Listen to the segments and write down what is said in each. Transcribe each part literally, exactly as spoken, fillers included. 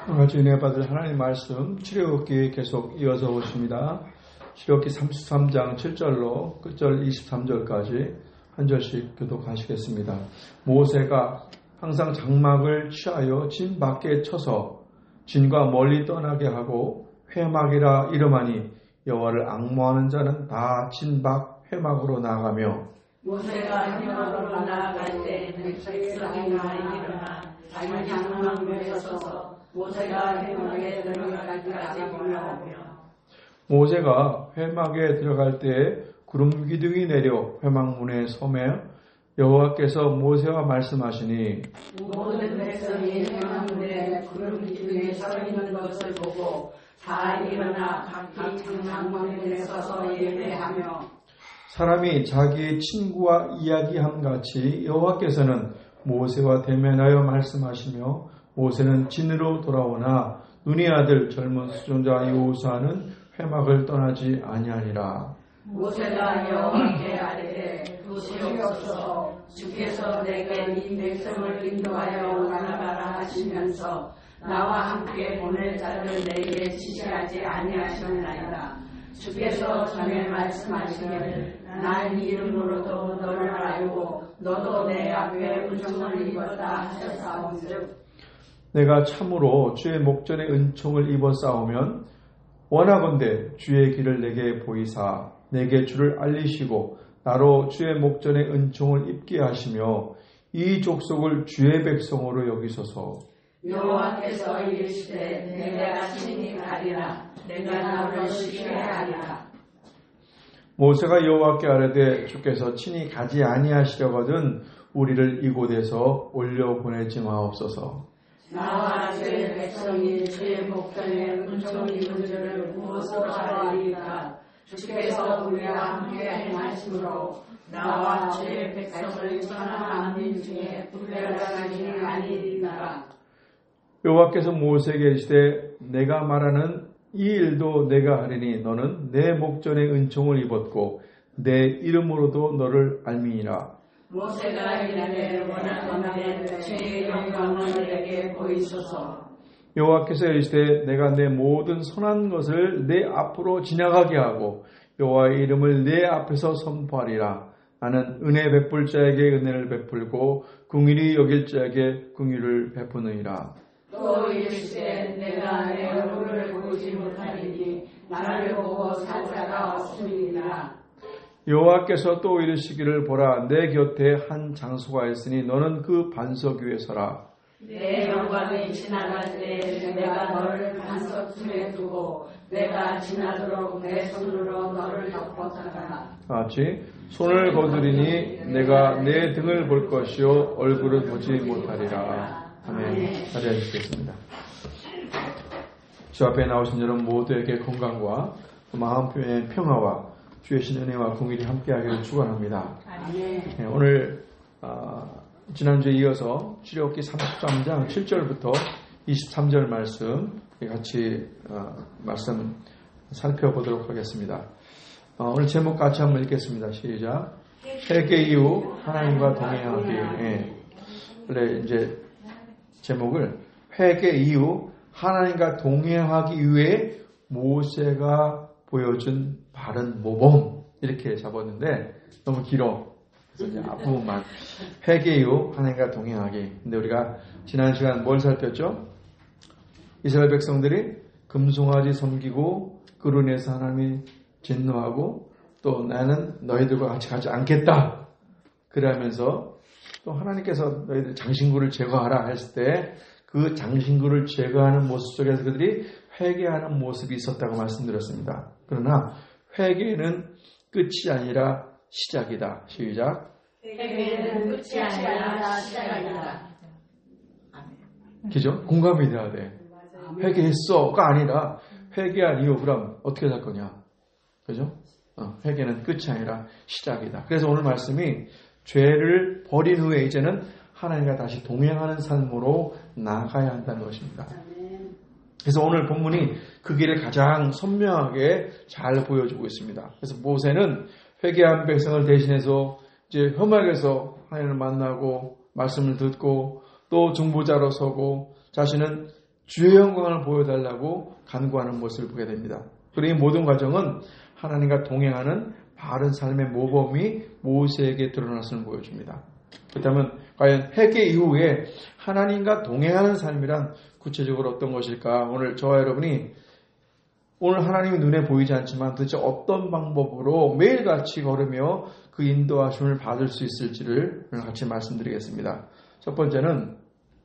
같이 은혜 받을 하나님 말씀 출애굽기 계속 이어서 오십니다. 출애굽기 삼십삼 장 칠 절로 끝절 이십삼 절까지 한 절씩 교독하시겠습니다. 모세가 항상 장막을 취하여 진 밖에 쳐서 진과 멀리 떠나게 하고 회막이라 이름하니 여호와를 앙모하는 자는 다 진 밖 회막으로 나가며 모세가 회막으로 나아갈 때 백성이 일어나 자기 장막에 서서 모세가 회막에 들어갈 때까지 보며 모세가 회막에 들어갈 때 구름 기둥이 내려 회막문에 서며 여호와께서 모세와 말씀하시니 모든 백성이 회막문에 구름 기둥에 서 있는 것을 보고 다 일어나 각기 장막문에 서서 예배하며 사람이 자기의 친구와 이야기함 같이 여호와께서는 모세와 대면하여 말씀하시며 모세는 진으로 돌아오나 눈의 아들 젊은 수종자 여호수아는 회막을 떠나지 아니하니라. 모세가 여호와께 아뢰되 도시옵소서 주께서 내게 이 백성을 인도하여 올라가라 하시면서 나와 함께 보낼 자를 내게 지시하지 아니하셨나이다. 주께서 전에 말씀하시기를 난 이름으로도 너를 알고 너도 내 앞에 은총을 입었다 하셨사온즉 내가 참으로 주의 목전에 은총을 입어 싸우면 원하건대 주의 길을 내게 보이사 내게 주를 알리시고 나로 주의 목전에 은총을 입게 하시며 이 족속을 주의 백성으로 여기소서. 여호와께서 이르시되 내가 친히 가리라 내가 너를 쉬게 하리라. 모세가 여호와께 아뢰되 주께서 친히 가지 아니하시려거든 우리를 이곳에서 올려보내지 마옵소서. 나와 주의 백성이 주의 목전에 은총 입은 줄을 무엇으로 알리리까. 주께서 우리와 함께 행하심으로 나와 주의 백성을 천하 만민 중에 분별하시니 아니리까. 여호와께서 모세에게 이르시되 내가 말하는 이 일도 내가 하리니 너는 내 목전에 은총을 입었고 내 이름으로도 너를 알미니라. 모세가 이르되 원하건대 주의 영광을 내게 보이소서. 여호와께서 이르시되 내가 내 모든 선한 것을 내 앞으로 지나가게 하고 여호와의 이름을 내 앞에서 선포하리라. 나는 은혜 베풀 자에게 은혜를 베풀고 긍휼히 여길 자에게 긍휼을 베푸느니라. 또 이르시되 내가 내 얼굴을 보지 못하리니 나를 보고 살 자가 없음이니라. 여호와께서 또 이르시기를 보라 내 곁에 한 장소가 있으니 너는 그 반석 위에 서라. 내 영광이 지나갈 때 내가 너를 반석쯤에 두고 내가 지나도록 내 손으로 너를 덮었다가 같이 손을 거두리니 내가 내 등을 볼 것이요 얼굴을 보지 못하리라. 아멘. 자리해 주시겠습니다. 주 앞에 나오신 여러분 모두에게 건강과 마음의 평화와 주의 신 은혜와 공일이 함께하기를 축원합니다. 네, 오늘 어, 지난주에 이어서 출애굽기 삼십삼 장 칠 절부터 이십삼 절 말씀 같이 어, 말씀 살펴보도록 하겠습니다. 어, 오늘 제목 같이 한번 읽겠습니다. 시작. 회개 이후 하나님과 동행하기. 예. 원래 이제 제목을 회개 이후 하나님과 동행하기 위해 모세가 보여준 바른 모범 이렇게 잡았는데 너무 길어. 그래서 이제 앞부분만 회개 이후 하나님과 동행하기. 근데 우리가 지난 시간 뭘 살폈죠? 이스라엘 백성들이 금송아지 섬기고 그로 인해서 하나님이 진노하고 또 나는 너희들과 같이 가지 않겠다. 그러면서 또 하나님께서 너희들 장신구를 제거하라 했을 때 그 장신구를 제거하는 모습 속에서 그들이 회개하는 모습이 있었다고 말씀드렸습니다. 그러나 회개는 끝이 아니라 시작이다. 시작. 회개는 끝이 아니라 시작이다. 그죠? 공감이 돼야 돼. 회개했어가 아니라 회개한 이후 그럼 어떻게 살 거냐. 그죠? 어, 회개는 끝이 아니라 시작이다. 그래서 오늘 말씀이 죄를 버린 후에 이제는 하나님과 다시 동행하는 삶으로 나아가야 한다는 것입니다. 그래서 오늘 본문이 그 길을 가장 선명하게 잘 보여주고 있습니다. 그래서 모세는 회개한 백성을 대신해서 이제 회막에서 하나님을 만나고 말씀을 듣고 또 중보자로 서고 자신은 주의 영광을 보여달라고 간구하는 모습을 보게 됩니다. 그리고 이 모든 과정은 하나님과 동행하는 바른 삶의 모범이 모세에게 드러났음을 보여줍니다. 그렇다면 과연 회개 이후에 하나님과 동행하는 삶이란 구체적으로 어떤 것일까? 오늘 저와 여러분이 오늘 하나님이 눈에 보이지 않지만 도대체 어떤 방법으로 매일같이 걸으며 그 인도하심을 받을 수 있을지를 같이 말씀드리겠습니다. 첫 번째는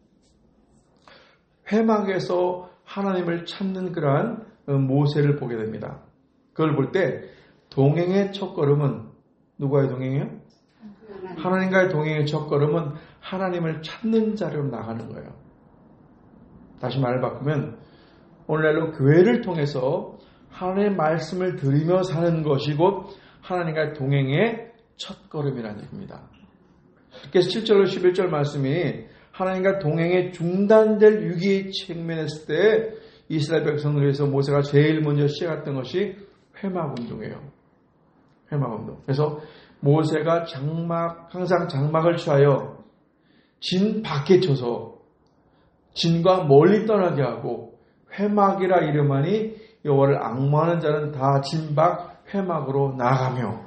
회막에서 하나님을 찾는 그러한 모세를 보게 됩니다. 그걸 볼 때 동행의 첫걸음은 누구와의 동행이에요? 하나님과의 동행의 첫걸음은 하나님을 찾는 자리로 나가는 거예요. 다시 말을 바꾸면 오늘날로 교회를 통해서 하나님의 말씀을 들으며 사는 것이 곧 하나님과의 동행의 첫걸음이라는 얘기입니다. 그래서 칠 절로 십일 절 말씀이 하나님과 동행의 중단될 위기에 직면했을 때 이스라엘 백성을 위해서 모세가 제일 먼저 시작했던 것이 회막운동이에요. 회막운동. 그래서 모세가 장막, 항상 장막을 취하여 진 밖에 쳐서 진과 멀리 떠나게 하고 회막이라 이름하니 여호와를 앙모하는 자는 다 진 밖 회막으로 나아가며.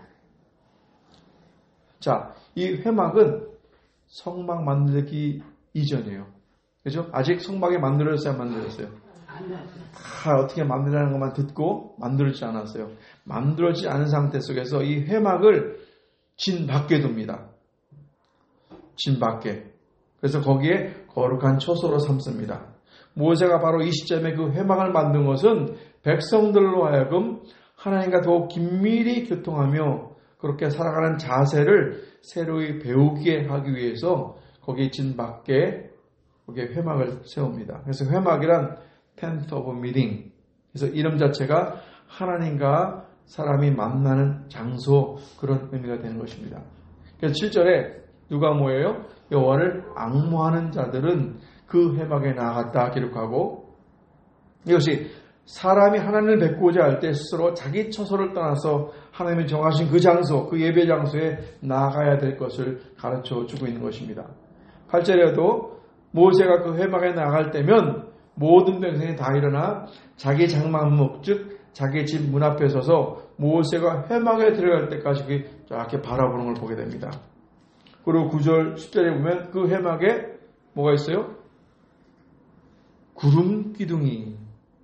자, 이 회막은 성막 만들기 이전이에요. 그죠? 아직 성막이 만들어졌어요, 안 만들어졌어요? 다 어떻게 만들라는 것만 듣고 만들어지지 않았어요. 만들어지지 않은 상태 속에서 이 회막을 진 밖에 둡니다. 진 밖에. 그래서 거기에 거룩한 처소로 삼습니다. 모세가 바로 이 시점에 그 회막을 만든 것은 백성들로 하여금 하나님과 더욱 긴밀히 교통하며 그렇게 살아가는 자세를 새로이 배우게 하기 위해서 거기 진 밖에 거기에 회막을 세웁니다. 그래서 회막이란 tent of meeting. 그래서 이름 자체가 하나님과 사람이 만나는 장소, 그런 의미가 되는 것입니다. 그래서 칠 절에 누가 모여요? 여호와를 앙모하는 자들은 그 회막에 나아갔다 기록하고, 이것이 사람이 하나님을 뵙고자 할 때 스스로 자기 처소를 떠나서 하나님이 정하신 그 장소, 그 예배 장소에 나아가야 될 것을 가르쳐 주고 있는 것입니다. 팔 절에도 모세가 그 회막에 나아갈 때면 모든 백성이 다 일어나 자기 장막목, 즉 자기 집 문 앞에 서서 모세가 회막에 들어갈 때까지 이렇게 바라보는 걸 보게 됩니다. 그리고 구 절, 십 절에 보면 그 회막에 뭐가 있어요? 구름 기둥이.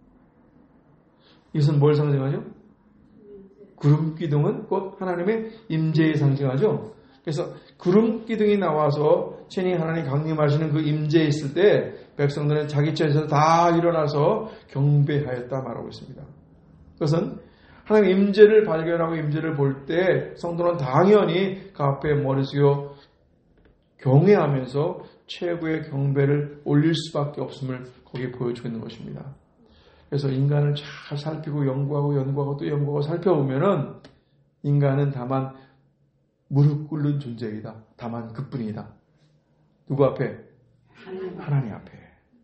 이것은 뭘 상징하죠? 구름 기둥은 곧 하나님의 임재에 상징하죠. 그래서 구름 기둥이 나와서 친히 하나님 강림하시는 그 임재에 있을 때 백성들은 자기 처에서 다 일어나서 경배하였다 말하고 있습니다. 그것은 하나님 임재를 발견하고 임재를 볼 때 성도는 당연히 그 앞에 머리 숙여 경외하면서 최고의 경배를 올릴 수밖에 없음을 거기에 보여주고 있는 것입니다. 그래서 인간을 잘 살피고 연구하고 연구하고 또 연구하고 살펴보면은 인간은 다만 무릎 꿇는 존재이다. 다만 그뿐이다. 누구 앞에? 하나님, 하나님 앞에.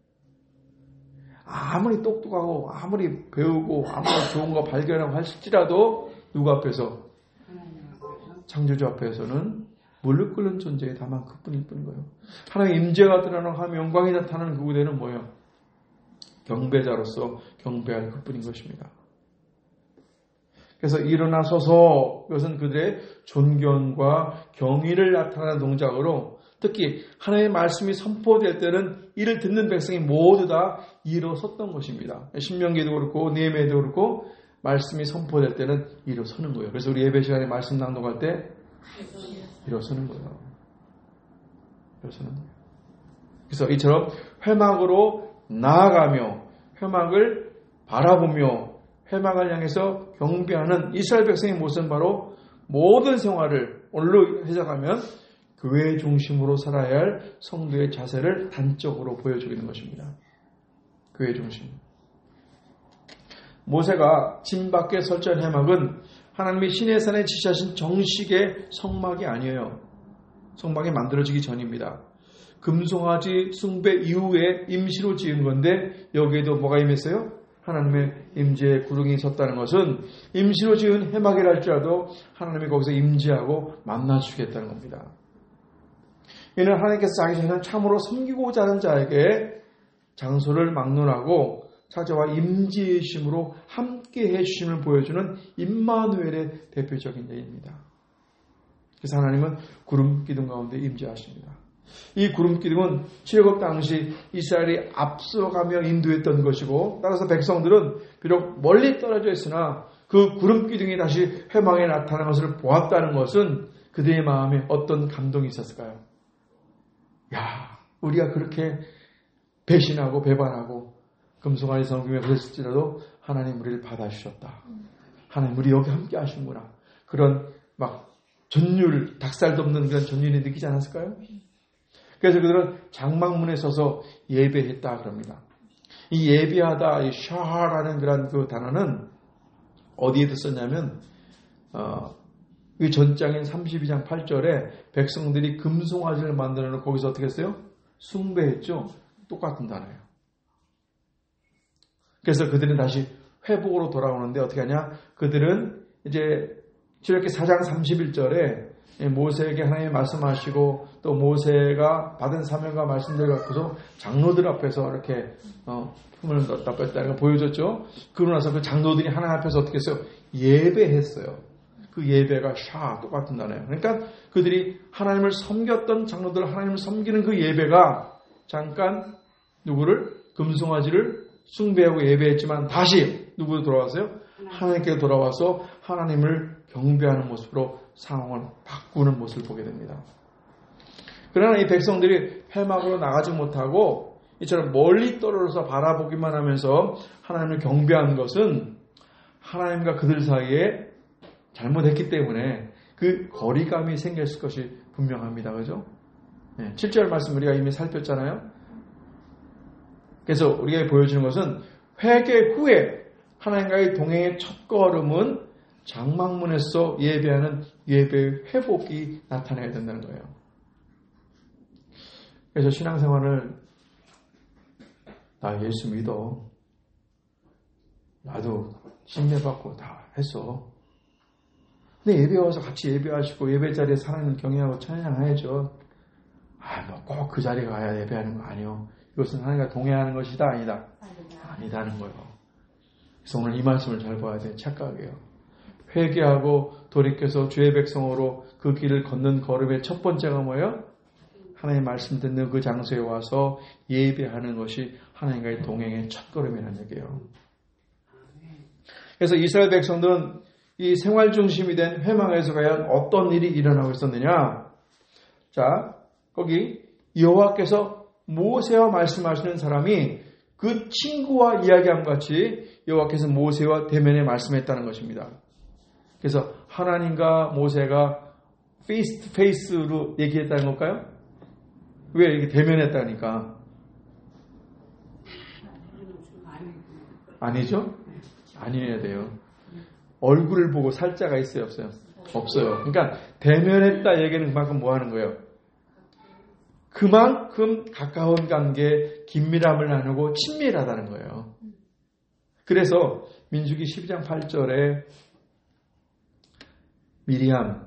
아무리 똑똑하고 아무리 배우고 아무리 좋은 거 발견하고 할지라도 누구 앞에서? 창조주 앞에서는 무릎 꿇는 존재에 다만 그뿐일 뿐인 거예요. 하나님 임재가 드러나고 하나님 영광이 나타나는 그 무대는 뭐예요? 경배자로서 경배할 그뿐인 것입니다. 그래서 일어나서서 이것은 그들의 존경과 경의를 나타내는 동작으로, 특히 하나님의 말씀이 선포될 때는 이를 듣는 백성이 모두 다 일어섰던 것입니다. 신명기도 그렇고 느헤미야도 그렇고 말씀이 선포될 때는 일어서는 거예요. 그래서 우리 예배 시간에 말씀 낭독할 때 일어서는 거예요. 일어서는 거예요. 그래서 이처럼 회막으로 나아가며 회막을 바라보며 회막을 향해서 경배하는 이스라엘 백성의 모습은 바로 모든 생활을 오늘로 해석하면 교회 중심으로 살아야 할 성도의 자세를 단적으로 보여주고 있는 것입니다. 교회 중심. 모세가 진 밖에 설치한 회막은 하나님이 시내산에 지시하신 정식의 성막이 아니에요. 성막이 만들어지기 전입니다. 금송아지 숭배 이후에 임시로 지은 건데 여기에도 뭐가 임했어요? 하나님의 임재의 구름이 섰다는 것은 임시로 지은 회막이라 할지라도 하나님이 거기서 임재하고 만나주겠다는 겁니다. 이는 하나님께서 자기 자신을 참으로 섬기고자 하는 자에게 장소를 막론하고 찾아와 임재의 힘으로 함께 해주심을 보여주는 임마누엘의 대표적인 예입니다. 그래서 하나님은 구름 기둥 가운데 임재하십니다. 이 구름 기둥은 출애굽 당시 이스라엘이 앞서가며 인도했던 것이고, 따라서 백성들은 비록 멀리 떨어져 있으나 그 구름 기둥이 다시 회막에 나타난 것을 보았다는 것은 그들의 마음에 어떤 감동이 있었을까요? 야, 우리가 그렇게 배신하고 배반하고 금송아지 섬김에 그랬을지라도 하나님 우리를 받아주셨다. 하나님 우리 여기 함께 하시는구나. 그런 막 전율, 닭살 덮는 그런 전율이 느끼지 않았을까요? 그래서 그들은 장막문에 서서 예배했다 그럽니다. 이 예배하다, 이 샤라는 그런 그 단어는 어디에도 썼냐면, 어, 이 전장인 삼십이 장 팔 절에 백성들이 금송아지를 만들어 놓고 거기서 어떻게 했어요? 숭배했죠? 똑같은 단어예요. 그래서 그들은 다시 회복으로 돌아오는데 어떻게 하냐? 그들은 이제 출애굽기 사 장 삼십일 절에 모세에게 하나님이 말씀하시고 또 모세가 받은 사명과 말씀들 갖고서 장로들 앞에서 이렇게 어, 품을 넣었다 뺐다는 걸 보여줬죠. 그러고 나서 그 장로들이 하나님 앞에서 어떻게 했어요? 예배했어요. 그 예배가 샤 똑같은 단어예요. 그러니까 그들이 하나님을 섬겼던 장로들 하나님을 섬기는 그 예배가 잠깐 누구를? 금송아지를 숭배하고 예배했지만 다시 누구로 돌아왔어요? 하나님께 돌아와서 하나님을 경배하는 모습으로 상황을 바꾸는 모습을 보게 됩니다. 그러나 이 백성들이 회막으로 나가지 못하고 이처럼 멀리 떨어져서 바라보기만 하면서 하나님을 경배하는 것은 하나님과 그들 사이에 잘못했기 때문에 그 거리감이 생겼을 것이 분명합니다. 그죠? 네, 칠 절 말씀 우리가 이미 살폈잖아요. 그래서 우리가 보여주는 것은 회개 후에 하나님과의 동행의 첫 걸음은 장막문에서 예배하는 예배의 회복이 나타나야 된다는 거예요. 그래서 신앙생활을 나 예수 믿어. 나도 신뢰받고 다 했어. 근데 예배 와서 같이 예배하시고 예배 자리에 하나님을 경외하고 찬양해야죠. 아, 뭐 꼭 그 자리에 가야 예배하는 거 아니요. 이것은 하나님과 동행하는 것이다 아니다. 아니다. 아니다는 거예요. 그래서 오늘 이 말씀을 잘 봐야 돼. 착각이에요. 회개하고 돌이켜서 주의 백성으로 그 길을 걷는 걸음의 첫 번째가 뭐예요? 하나님의 말씀 듣는 그 장소에 와서 예배하는 것이 하나님과의 동행의 첫 걸음이라는 얘기예요. 그래서 이스라엘 백성들은 이 생활 중심이 된 회막에서 과연 어떤 일이 일어나고 있었느냐? 자, 거기 여호와께서 모세와 말씀하시는 사람이 그 친구와 이야기함 같이 여호와께서 모세와 대면에 말씀했다는 것입니다. 그래서 하나님과 모세가 페이스 투 페이스로 얘기했다는 걸까요? 왜 이렇게 대면했다니까? 아니죠? 아니어야 돼요. 얼굴을 보고 살자가 있어요, 없어요? 없어요. 그러니까 대면했다 얘기는 그만큼 뭐 하는 거예요? 그만큼 가까운 관계, 긴밀함을 나누고 친밀하다는 거예요. 그래서 민수기 십이 장 팔 절에 미리암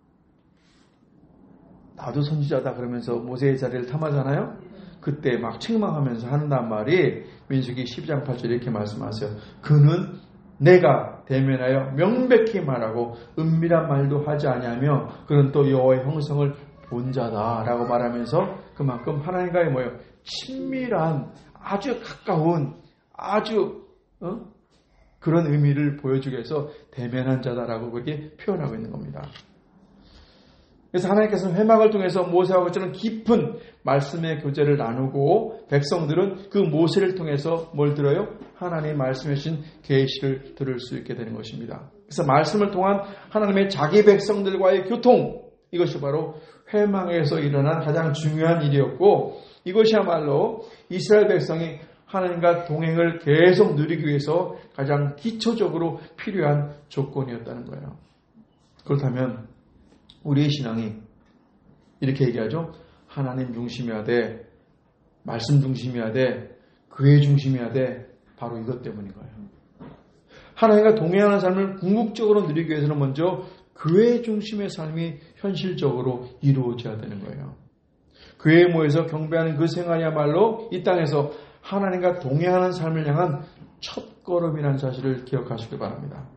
나도 선지자다 그러면서 모세의 자리를 탐하잖아요. 그때 막 책망하면서 한단 말이 민수기 십이 장 팔 절에 이렇게 말씀하세요. 그는 내가 대면하여 명백히 말하고 은밀한 말도 하지 아니하며 그는 또 여호와의 형성을 본 자다라고 말하면서 그만큼 하나님과의 뭐예요? 친밀한 아주 가까운 아주 어? 그런 의미를 보여주기 위해서 대면한 자다라고 그렇게 표현하고 있는 겁니다. 그래서 하나님께서는 회막을 통해서 모세와 그처럼 깊은 말씀의 교제를 나누고 백성들은 그 모세를 통해서 뭘 들어요? 하나님의 말씀해 주신 계시를 들을 수 있게 되는 것입니다. 그래서 말씀을 통한 하나님의 자기 백성들과의 교통, 이것이 바로 회막에서 일어난 가장 중요한 일이었고 이것이야말로 이스라엘 백성이 하나님과 동행을 계속 누리기 위해서 가장 기초적으로 필요한 조건이었다는 거예요. 그렇다면 우리의 신앙이 이렇게 얘기하죠. 하나님 중심이어야 돼. 말씀 중심이어야 돼. 교회 중심이어야 돼. 바로 이것 때문인 거예요. 하나님과 동행하는 삶을 궁극적으로 누리기 위해서는 먼저 교회 중심의 삶이 현실적으로 이루어져야 되는 거예요. 교회에 모여서 경배하는 그 생활이야말로 이 땅에서 하나님과 동행하는 삶을 향한 첫 걸음이라는 사실을 기억하시기 바랍니다.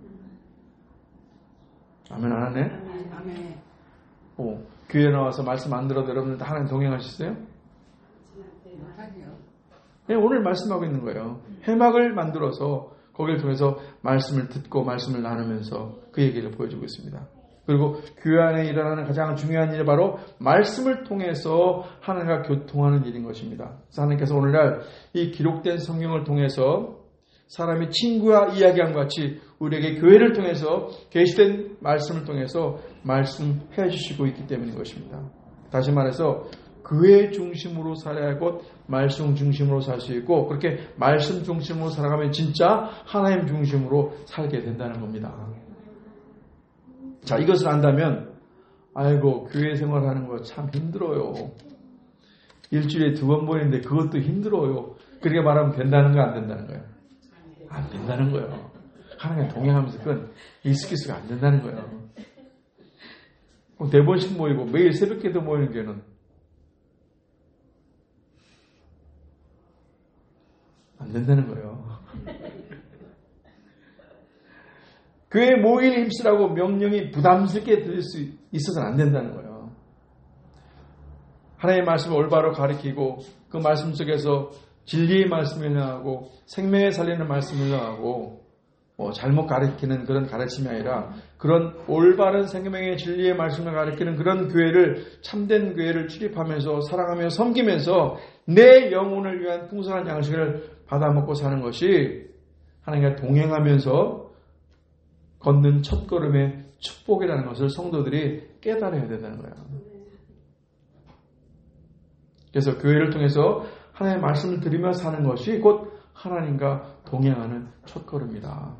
아멘 안 하네? 아멘. 오, 교회 나와서 말씀 안 들어도 여러분들 다 하나님 동행하셨어요? 네, 오늘 말씀하고 있는 거예요. 해막을 만들어서 거기를 통해서 말씀을 듣고 말씀을 나누면서 그 얘기를 보여주고 있습니다. 그리고 교회 안에 일어나는 가장 중요한 일이 바로 말씀을 통해서 하나님과 교통하는 일인 것입니다. 그래서 하나님께서 오늘날 이 기록된 성경을 통해서 사람이 친구와 이야기함과 같이 우리에게 교회를 통해서 계시된 말씀을 통해서 말씀해 주시고 있기 때문인 것입니다. 다시 말해서 교회 중심으로 살아야 하고 말씀 중심으로 살 수 있고 그렇게 말씀 중심으로 살아가면 진짜 하나님 중심으로 살게 된다는 겁니다. 자, 이것을 안다면 아이고 교회 생활하는 거 참 힘들어요. 일주일에 두 번 보이는데 그것도 힘들어요. 그렇게 말하면 된다는 거 안 된다는 거예요? 안 된다는 거예요. 하나님 동행하면서 그건 익스큐스가 안 된다는 거예요. 네 번씩 모이고 매일 새벽에도 모이는 게는 안 된다는 거예요. 교회 모일 힘쓰라고 명령이 부담스럽게 들릴 수 있어서는 안 된다는 거예요. 하나님의 말씀을 올바로 가르치고 그 말씀 속에서 진리의 말씀을 나가고 생명에 살리는 말씀을 나가고 뭐 잘못 가르치는 그런 가르침이 아니라 그런 올바른 생명의 진리의 말씀을 가르치는 그런 교회를 참된 교회를 출입하면서 사랑하며 섬기면서 내 영혼을 위한 풍성한 양식을 받아먹고 사는 것이 하나님과 동행하면서 걷는 첫걸음의 축복이라는 것을 성도들이 깨달아야 된다는 거예요. 그래서 교회를 통해서 하나님의 말씀을 들으며 사는 것이 곧 하나님과 동행하는 첫걸음이다.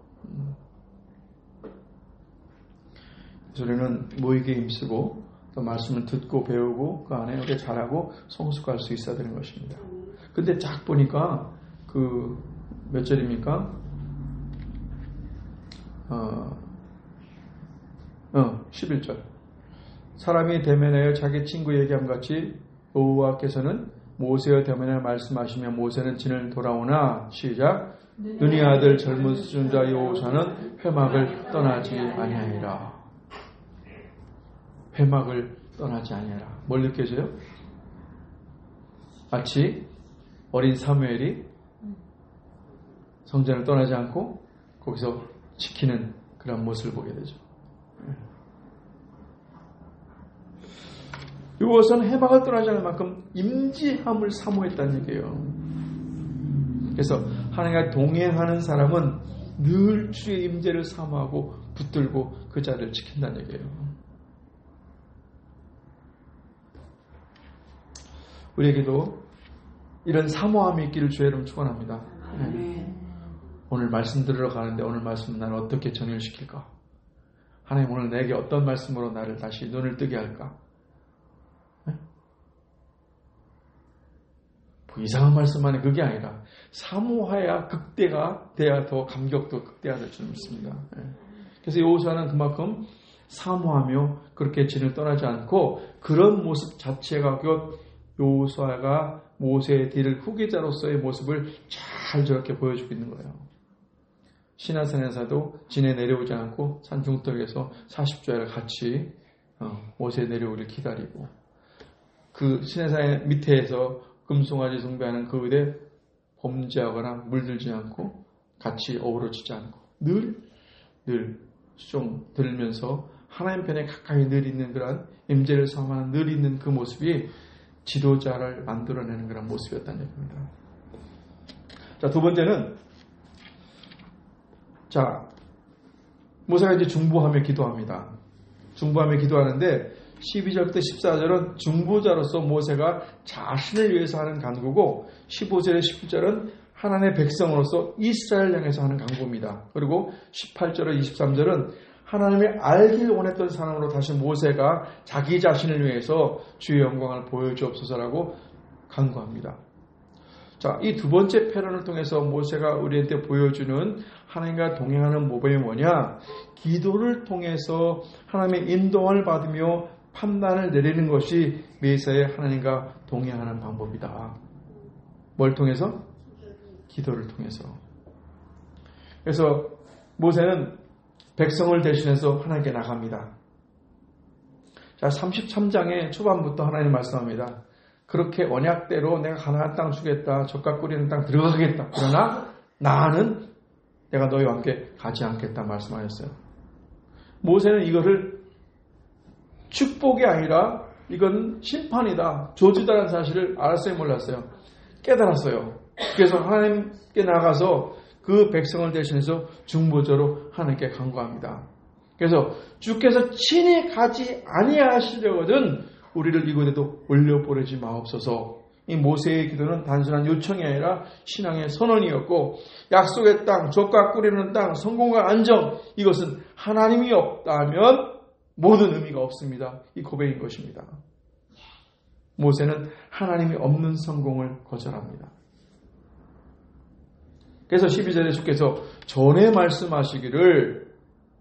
그래서 우리는 모이기에 힘쓰고 또 말씀을 듣고 배우고 그 안에 우리가 잘하고 성숙할 수 있어야 되는 것입니다. 근데 쫙 보니까 그 몇 절입니까? 어, 어, 십일 절. 사람이 대면하여 자기 친구 얘기함 같이 여호와께서는 모세와 대면하여 말씀하시며 모세는 진을 돌아오나 시작. 눈의 아들 젊은 수준자 여호사는 회막을 떠나지 아니하니라. 회막을 떠나지 아니하라. 뭘 느껴져요? 마치 어린 사무엘이 성전을 떠나지 않고 거기서 지키는 그런 모습을 보게 되죠. 이것은 해막을 떠나지 않을 만큼 임지함을 사모했다는 얘기예요. 그래서 하나님과 동행하는 사람은 늘 주의 임재를 사모하고 붙들고 그 자리를 지킨다는 얘기예요. 우리에게도 이런 사모함이 있기를 주의 이름 축원합니다. 네. 오늘 말씀 들으러 가는데 오늘 말씀은 나를 어떻게 전율시킬까? 하나님 오늘 내게 어떤 말씀으로 나를 다시 눈을 뜨게 할까? 네? 뭐 이상한 말씀만이 그게 아니라 사모해야 극대가 돼야 더 감격도 극대화될 줄 믿습니다. 네. 그래서 여호수아는 그만큼 사모하며 그렇게 진을 떠나지 않고 그런 모습 자체가 곧 여호수아가 모세의 뒤를 후계자로서의 모습을 잘 저렇게 보여주고 있는 거예요. 시나산에서도 진에 내려오지 않고 산중턱에서 사십 주야를 같이 모세 내려오기를 기다리고 그 시내산의 밑에서 금송아지 숭배하는 그 의대 범죄하거나 물들지 않고 같이 어우러지지 않고 늘 늘 좀 들면서 하나님 편에 가까이 늘 있는 그런 임재를 사모하는 늘 있는 그 모습이 지도자를 만들어내는 그런 모습이었다는 얘기입니다. 자, 두 번째는 자 모세가 이제 중보하며 기도합니다. 중보하며 기도하는데 십이 절부터 십사 절은 중보자로서 모세가 자신을 위해서 하는 간구고 십오 절에 십칠 절은 하나님의 백성으로서 이스라엘 향해서 하는 간구입니다. 그리고 십팔 절에 이십삼 절은 하나님이 알길 원했던 사람으로 다시 모세가 자기 자신을 위해서 주의 영광을 보여주옵소서라고 간구합니다. 자, 이 두 번째 패런을 통해서 모세가 우리한테 보여주는 하나님과 동행하는 모범이 뭐냐? 기도를 통해서 하나님의 인도함을 받으며 판단을 내리는 것이 매사에 하나님과 동행하는 방법이다. 뭘 통해서? 기도를 통해서. 그래서 모세는 백성을 대신해서 하나님께 나갑니다. 자, 삼십삼 장의 초반부터 하나님 말씀합니다. 그렇게 언약대로 내가 가나안 땅 주겠다. 젖과 꿀이는 땅 들어가겠다. 그러나 나는 내가 너희와 함께 가지 않겠다 말씀하셨어요. 모세는 이거를 축복이 아니라 이건 심판이다. 저주다라는 사실을 알았어요, 몰랐어요? 깨달았어요. 그래서 하나님께 나가서 그 백성을 대신해서 중보자로 하나님께 간구합니다. 그래서 주께서 친히 가지 아니하시려거든 우리를 이곳에도 올려보내지 마옵소서. 이 모세의 기도는 단순한 요청이 아니라 신앙의 선언이었고, 약속의 땅, 젖과 꿀이는 땅, 성공과 안정, 이것은 하나님이 없다면 모든 의미가 없습니다. 이 고백인 것입니다. 모세는 하나님이 없는 성공을 거절합니다. 그래서 십이 절에 주께서 전에 말씀하시기를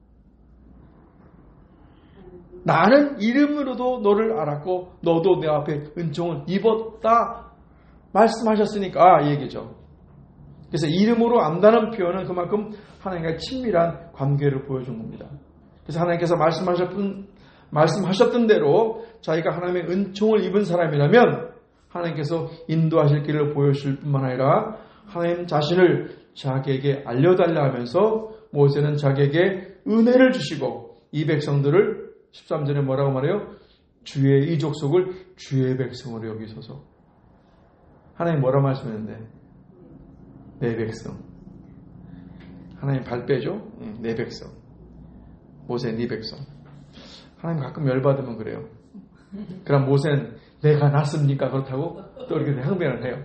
나는 이름으로도 너를 알았고 너도 내 앞에 은총을 입었다 말씀하셨으니까 이 얘기죠. 그래서 이름으로 안다는 표현은 그만큼 하나님과 친밀한 관계를 보여준 겁니다. 그래서 하나님께서 말씀하셨던, 말씀하셨던 대로 자기가 하나님의 은총을 입은 사람이라면 하나님께서 인도하실 길을 보여주실 뿐만 아니라 하나님 자신을 자기에게 알려달라 하면서 모세는 자기에게 은혜를 주시고 이 백성들을 십삼 절에 뭐라고 말해요? 주의 이 족속을 주의 백성으로 여기소서. 하나님 뭐라 말씀했는데? 내 백성. 하나님 발빼죠? 내 백성. 모세 네 백성. 하나님 가끔 열받으면 그래요. 그럼 모세는 내가 낫습니까? 그렇다고 또 이렇게 항변을 해요.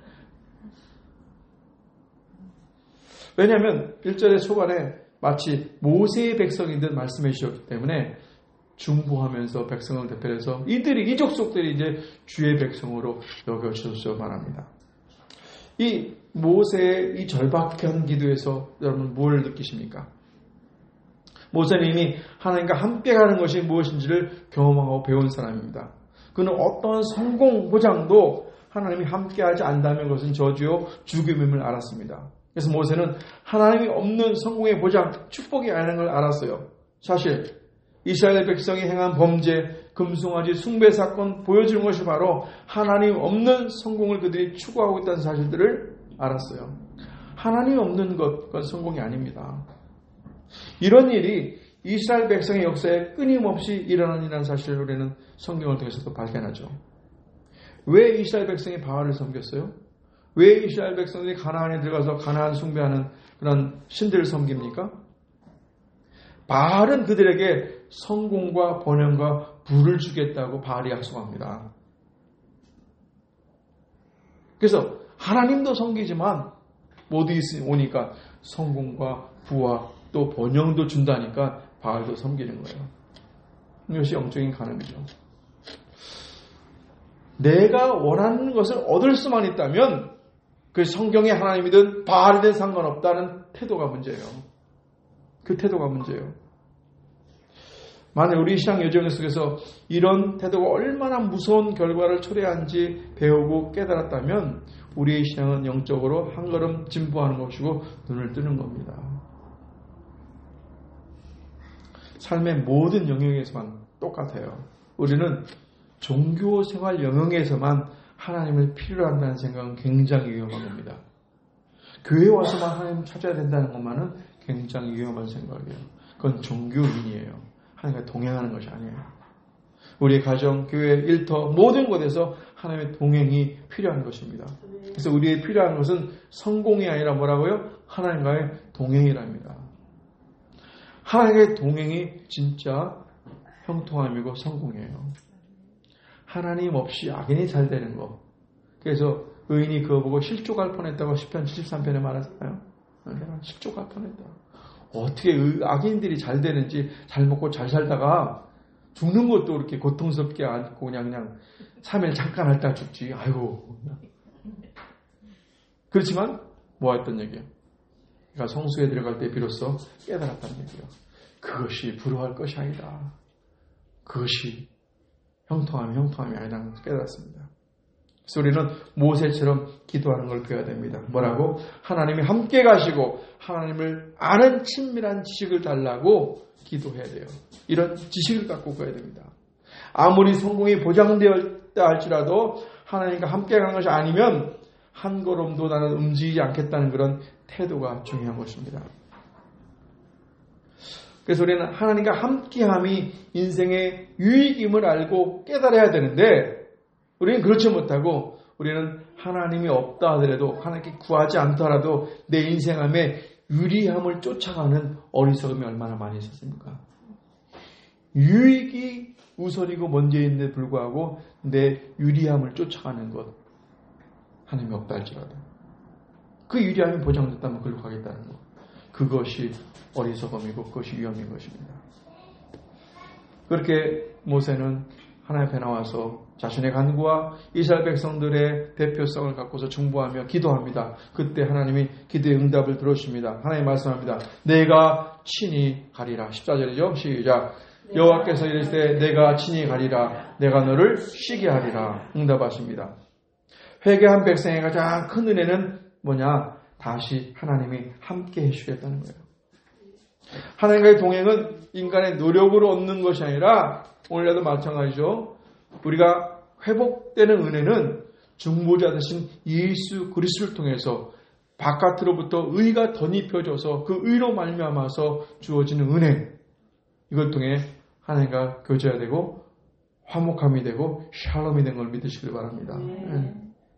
왜냐하면 일 절의 초반에 마치 모세의 백성인 듯 말씀해 주셨기 때문에 중보하면서 백성을 대표해서 이들이 이 족속들이 이제 주의 백성으로 여겨주셔서 말합니다. 이 모세의 이 절박한 기도에서 여러분 뭘 느끼십니까? 모세는 이미 하나님과 함께 가는 것이 무엇인지를 경험하고 배운 사람입니다. 그는 어떤 성공 보장도 하나님이 함께하지 않다면 그것은 저주요 죽음임을 알았습니다. 그래서 모세는 하나님이 없는 성공의 보장, 축복이 아니라는 걸 알았어요. 사실 이스라엘 백성이 행한 범죄, 금송아지 숭배 사건 보여주는 것이 바로 하나님 없는 성공을 그들이 추구하고 있다는 사실들을 알았어요. 하나님 없는 것, 그건 성공이 아닙니다. 이런 일이 이스라엘 백성의 역사에 끊임없이 일어난 일이라는 사실을 우리는 성경을 통해서도 발견하죠. 왜 이스라엘 백성이 바알을 섬겼어요? 왜 이스라엘 백성들이 가나안에 들어가서 가나안 숭배하는 그런 신들을 섬깁니까? 바알은 그들에게 성공과 번영과 부를 주겠다고 바알이 약속합니다. 그래서 하나님도 섬기지만 모두 오니까 성공과 부와 또 번영도 준다니까 바알도 섬기는 거예요. 이것이 영적인 간음이죠. 내가 원하는 것을 얻을 수만 있다면 그 성경의 하나님이든 바알이든 상관없다는 태도가 문제예요. 그 태도가 문제예요. 만약 우리 신앙 여정 속에서 이런 태도가 얼마나 무서운 결과를 초래하는지 배우고 깨달았다면 우리의 신앙은 영적으로 한 걸음 진보하는 것이고 눈을 뜨는 겁니다. 삶의 모든 영역에서만 똑같아요. 우리는 종교생활 영역에서만 하나님을 필요로 한다는 생각은 굉장히 위험한 겁니다. 교회 와서만 하나님을 찾아야 된다는 것만은 굉장히 위험한 생각이에요. 그건 종교인이에요. 하나님과 동행하는 것이 아니에요. 우리의 가정, 교회, 일터 모든 곳에서 하나님의 동행이 필요한 것입니다. 그래서 우리의 필요한 것은 성공이 아니라 뭐라고요? 하나님과의 동행이랍니다. 하나님의 동행이 진짜 형통함이고 성공이에요. 하나님 없이 악인이 잘 되는 거. 그래서 의인이 그거 보고 실족할 뻔했다고 시편 칠십삼 편에 말하잖아요. 실족할 뻔했다. 어떻게 악인들이 잘 되는지, 잘 먹고 잘 살다가 죽는 것도 이렇게 고통스럽게 않고 그냥 그냥 삼 일 잠깐 할 때 죽지. 아이고. 그렇지만 뭐 했던 얘기예요? 그러니까 성수에 들어갈 때 비로소 깨달았다는 얘기예요. 그것이 부러워할 것이 아니다. 그것이 형통함이 형통함이 아니라는 것을 깨달았습니다. 그래서 우리는 모세처럼 기도하는 걸 배워야 됩니다. 뭐라고? 하나님이 함께 가시고 하나님을 아는 친밀한 지식을 달라고 기도해야 돼요. 이런 지식을 갖고 가야 됩니다. 아무리 성공이 보장되었다 할지라도 하나님과 함께 가는 것이 아니면 한 걸음도 나는 움직이지 않겠다는 그런 태도가 중요한 것입니다. 그래서 우리는 하나님과 함께함이 인생의 유익임을 알고 깨달아야 되는데 우리는 그렇지 못하고 우리는 하나님이 없다 하더라도 하나님께 구하지 않더라도 내 인생함에 유리함을 쫓아가는 어리석음이 얼마나 많이 있었습니까? 유익이 우선이고 먼저인데 불구하고 내 유리함을 쫓아가는 것 하나님이 없다 할지라도 그 유리함이 보장됐다면 그걸로 가겠다는 것 그것이 어리석음이고 그것이 위험인 것입니다. 그렇게 모세는 하나님 앞에 나와서 자신의 간구와 이스라엘 백성들의 대표성을 갖고서 중보하며 기도합니다. 그때 하나님이 기도의 응답을 들어주십니다. 하나님 말씀합니다. 내가 친히 가리라. 십사 절이죠. 시작. 여호와께서 이르시되 내가 친히 가리라. 내가 너를 쉬게 하리라. 응답하십니다. 회개한 백성의 가장 큰 은혜는 뭐냐? 다시 하나님이 함께 해주시겠다는 거예요. 하나님과의 동행은 인간의 노력으로 얻는 것이 아니라 오늘날도 마찬가지죠. 우리가 회복되는 은혜는 중보자 되신 예수 그리스도를 통해서 바깥으로부터 의가 덧입혀져서 그 의로 말미암아서 주어지는 은혜 이걸 통해 하나님과 교제가 되고 화목함이 되고 샬롬이 된 걸 믿으시길 바랍니다. 네.